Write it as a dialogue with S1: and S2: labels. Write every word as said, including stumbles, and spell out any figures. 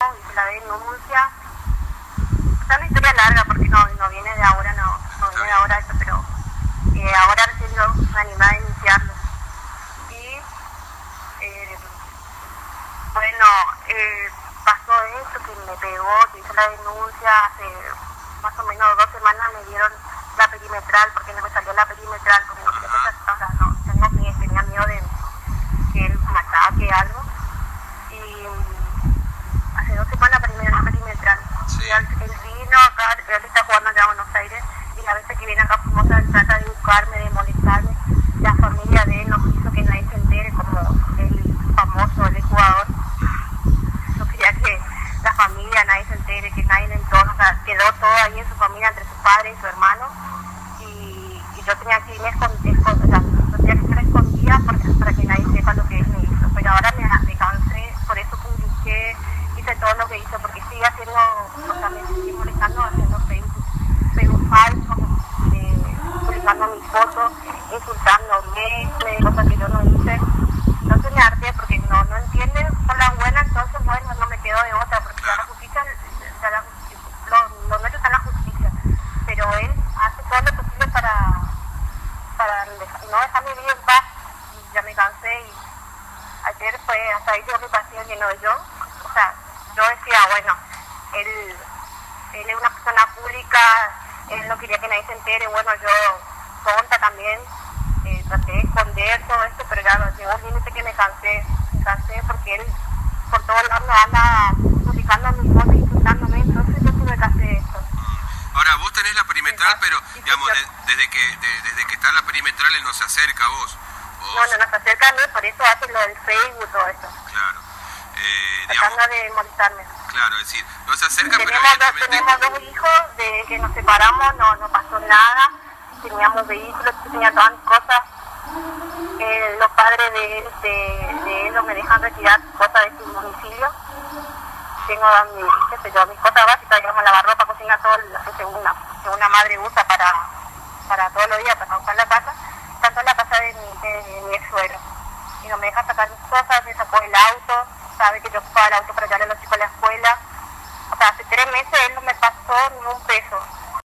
S1: hice la denuncia. Es una historia larga porque no, no viene de ahora, no, no viene de ahora eso, pero eh, ahora recién yo me animé a iniciarlo. Y eh, bueno, eh, pasó esto, que me pegó, que hice la denuncia, hace más o menos dos semanas me dieron la perimetral, porque no me salió la perimetral, porque no quería que se, o sea, no, tengo miedo, tenía miedo de que él me ataque algo. Y hace dos semanas me dieron la perimetral.
S2: Sí.
S1: Y él, él vino acá, él está jugando allá a Buenos Aires, y la vez que viene acá a Formosa, él trata de buscarme, de molestarme. La familia de él no quiso que nadie se entere, como el famoso, el jugador. No quería que la familia, nadie se entere, que nadie en el entorno, o sea, quedó todo ahí en su familia, entre su padre y su hermano. Y, y yo tenía que irme escondida, o sea, yo tenía que estar escondida para, para que nadie sepa lo que él me hizo. Pero ahora me, me cansé, por eso publiqué, hice todo lo que hizo, porque sigue haciendo, o sea, me sigue molestando haciendo Facebook, Facebook falso, eh, publicando mis fotos, insultándome, cosas que yo no hice. Entonces me harté porque no, no entienden por la buena, entonces bueno, no me quedo de otra, porque ya la justicia, ya la justicia lo, lo nuestro está en la justicia, pero él hace todo lo posible para, para no dejar mi vida en paz. Y ya me cansé y ayer fue, hasta ahí llegó mi pasión, que no yo, o sea, yo decía, bueno, él, él es una persona pública, él no quería que nadie se entere, bueno, yo, tonta también, eh, traté de esconder todo esto, pero ya llegó un límite que me cansé, me cansé porque él por todos lados me anda publicando mis fotos, insultándome, entonces yo tuve que hacer esto.
S2: Ahora, vos tenés la perimetral,
S1: Sí,
S2: pero
S1: sí,
S2: digamos,
S1: sí,
S2: de, desde que de, desde que está la perimetral él no se acerca a vos. O,
S1: no, no nos acerca a mí, por eso hace lo del Facebook, todo eso.
S2: Claro. Eh, digamos,
S1: Tratando de molestarme.
S2: claro, es decir, no se acerca, pero
S1: Tenemos dos,
S2: evidentemente...
S1: tenemos dos hijos, de que nos separamos, no, no pasó nada, teníamos vehículos, tenía todas mis cosas. Eh, los padres de él, de, de él no me dejan retirar cosas de su domicilio. Tengo a mi, qué sé yo, mis cosas básicas, digamos, lavarropa, cocina, todo lo que una, que una madre usa para, para todos los días, para usar la casa, tanto en la casa de mi, de, de mi ex suegro. Y no me deja sacar mis cosas, me sacó el auto, sabe que yo ocupaba el auto para llevarle a los chicos a la escuela. O sea, hace tres meses él no me pasó ni un peso.